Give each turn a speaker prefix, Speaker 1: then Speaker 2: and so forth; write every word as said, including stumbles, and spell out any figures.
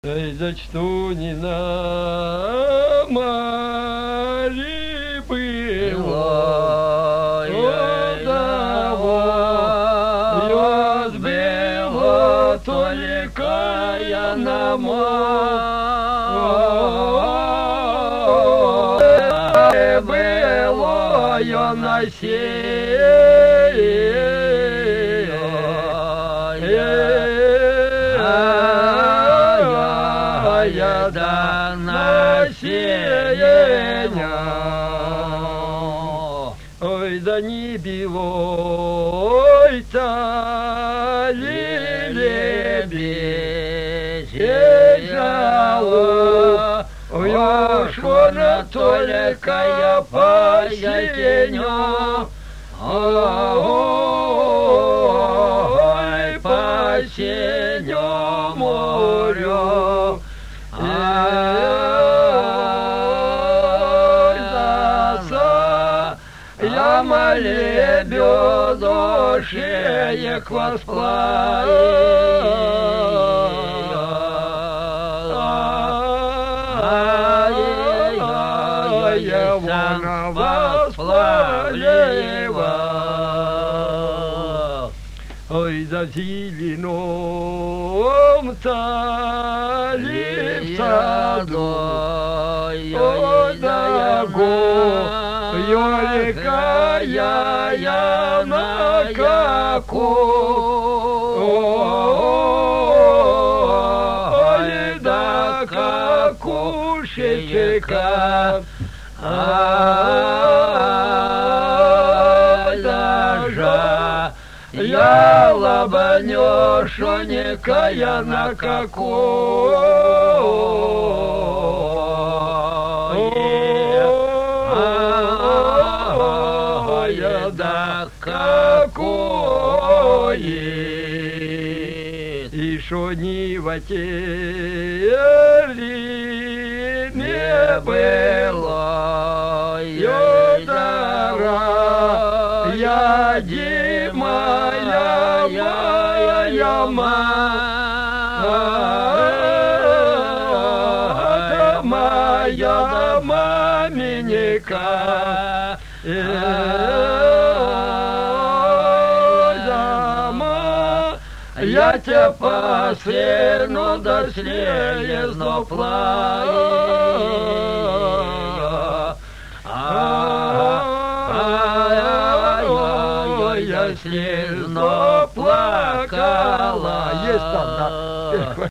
Speaker 1: Эй, зачту не на море было, одного сбило только я на море, было я на я да насеяния. Ой, да не билой-то лебедь езжала, ой, уж она только я посеню, ой, посеню морю. Я молебю души к восплавлена восплавлива. Ой, за зеленом тале в саду, ой, да Юлька, я, я на каку, ой, да какушечка, ай, даже я лобанешенькая на каку. Да какое, и шо ни в теле не было, я дара, я Дима, я моя мама, моя маменька. Я тебя посену до слезно плачу, я слезно плакала. Есть там, да.